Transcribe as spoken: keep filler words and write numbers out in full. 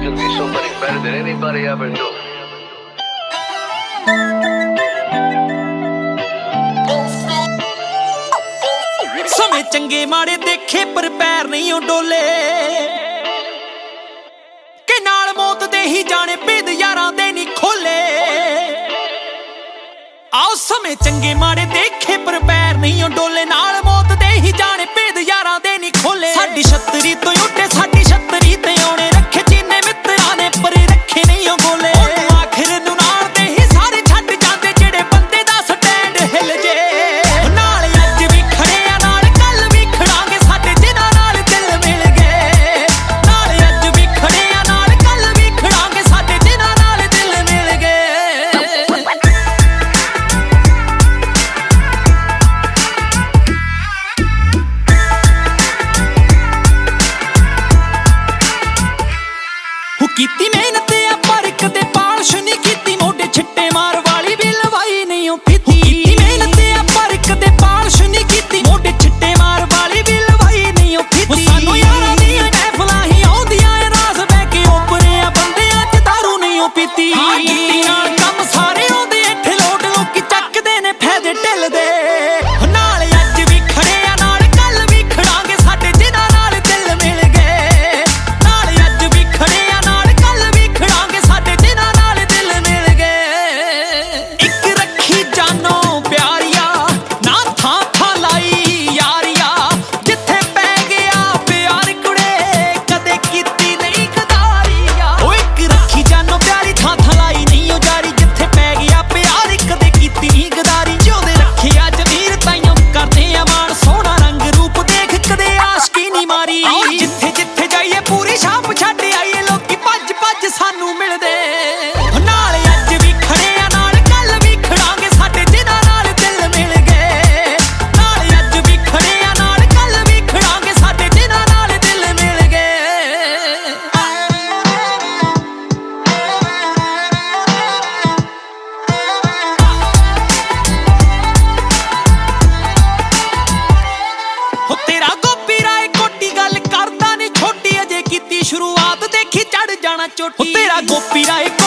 could be somebody better than anybody ever knew. ਸਮੇਂ ਚੰਗੇ ਮਾੜੇ ਦੇਖੇ ਪਰ ਪੈਰ ਨਹੀਂ ਓ ਡੋਲੇ ਕਿ ਨਾਲ ਮੌਤ ਦੇ ਹੀ ਜਾਣੇ ਭੇਦ ਯਾਰਾਂ ਦੇ ਨਹੀਂ ਖੋਲੇ। ਆਓ ਸਮੇਂ ਚੰਗੇ ਮਾੜੇ ਦੇਖੇ ਪਰ ਪੈਰ ਨਹੀਂ ਓ ਡੋਲੇ ਨਾਲ ਮੌਤ ਦੇ ਹੀ ਜਾਣੇ ਭੇਦ ਯਾਰਾਂ ਦੇ ਨਹੀਂ ਖੋਲੇ। ਸਾਡੀ ਛਤਰੀ ਤੋਂ ਉੱਡੇ ਸਾਡੀ ਛਤਰੀ ਤੇ ਆਉਣੇ ਰੱਖੇ ਚੀਨੇ ਮਿੱਤਰਾਂ ਨੇ ਪਰ ਰੱਖੇ ਨਹੀਂ ਓ ਗੋਲੇ। ਆਖਿਰ ਨੂੰ ਨਾਲ ਦੇ ਹੀ ਸਾਰੇ ਛੱਡ ਜਾਂਦੇ ਜਿਹੜੇ ਬੰਦੇ ਦਾ ਸਟੈਂਡ ਹਿੱਲ ਜੇ। ਨਾਲ ਅੱਜ ਵੀ ਖੜੇ ਆ ਨਾਲ ਕੱਲ ਵੀ ਖੜਾਂਗੇ ਸਾਡੇ ਜਿਨ੍ਹਾਂ ਨਾਲ ਦਿਲ ਮਿਲ ਗਏ। ਨਾਲ ਅੱਜ ਵੀ ਖੜੇ ਆ ਨਾਲ ਕੱਲ ਵੀ ਖੜਾਂਗੇ ਸਾਡੇ ਜਿਨ੍ਹਾਂ ਨਾਲ ਦਿਲ ਮਿਲ ਗਏ। ਕੀਤੀ ਮਿਹਨਤ ਆ ਪਰ ਕਦੇ ਪਾਲਸ਼ ਨਹੀਂ ਕੀਤੀ ਮੋਢੇ ਛਿੱਟੇ ਮਾਰ ਵਾਲੀ ਵੀ ਲਵਾਈ ਨਹੀਂ ਓ ਪੀਤੀ। ਕੀਤੀ ਮਿਹਨਤ ਆ ਪਰ ਕਦੇ ਪਾਲਸ਼ ਨਹੀਂ ਕੀਤੀ ਮੋਢੇ ਛਿੱਟੇ ਮਾਰ ਵਾਲੀ ਵੀ ਲਵਾਈ ਨਹੀਂ ਓ ਪੀਤੀ। ਸਾਨੂੰ ਯਾਰਾਂ ਦੀਆਂ ਮਹਿਫਲਾਂ ਹੀ ਆਉਂਦੀਆਂ ਏ ਰਾਸ ਬਹਿ ਕੇ ਓਪਰੇ ਆ ਬੰਦਿਆਂ ਚ ਦਾਰੂ ਨਹੀਂ ਓ ਪੀਤੀ। ਹਾਂ ਕੀਤੀ ਨਾਲ ਕੰਮ ਸਾਰੇ ਆਉਂਦੇ ਇੱਥੇ ਲੋਟ ਲੋਕੀ ਚੱਕਦੇ ਨੇ ਫਾਇਦੇ ਢਿੱਲ ਦੇ। ਨਾਲ ਅੱਜ ਵੀ ਖੜੇ ਆ ਨਾਲ ਕੱਲ ਵੀ ਖੜਾਂਗੇ ਸਾਡੇ ਜਿਨ੍ਹਾਂ ਨਾਲ ਦਿਲ ਮਿਲ ਗਏ। ਨਾਲ ਅੱਜ ਵੀ ਖੜੇ ਆ ਜਿੱਥੇ ਜਿੱਥੇ ਜਾਈਏ ਪੂਰੀ ਛਾਪ ਛੱਡ ਆਈਏ ਲੋਕੀ ਭੱਜ ਭੱਜ ਸਾਨੂੰ ਮਿਲਦੇ। ਨਾਲ ਅੱਜ ਵੀ ਖੜੇ ਆ ਨਾਲ ਕੱਲ ਵੀ ਖੜਾਂਗੇ ਸਾਡੇ ਜਿਨ੍ਹਾਂ ਨਾਲ ਦਿਲ ਮਿਲ ਗਏ। ਨਾਲ ਅੱਜ ਵੀ ਖੜੇ ਆ ਨਾਲ ਕੱਲ ਵੀ ਖੜਾਂਗੇ ਸਾਡੇ ਜਿਨ੍ਹਾਂ ਨਾਲ ਦਿਲ ਮਿਲ ਗਏ। ਹੋ ਤੇਰਾ ਗੋਪੀ ਰਾਏ ਕੋਟੀ ਗੱਲ ਕਰਦਾ ਨੀ ਛੋਟੀ ਅਜੇ ਕੀਤੀ ਸ਼ੁਰੂਆਤ ਦੇਖੀ ਚੜ ਜਾਣਾ ਚੋਟੀ। ਤੇਰਾ ਗੋਪੀ ਰਾਏ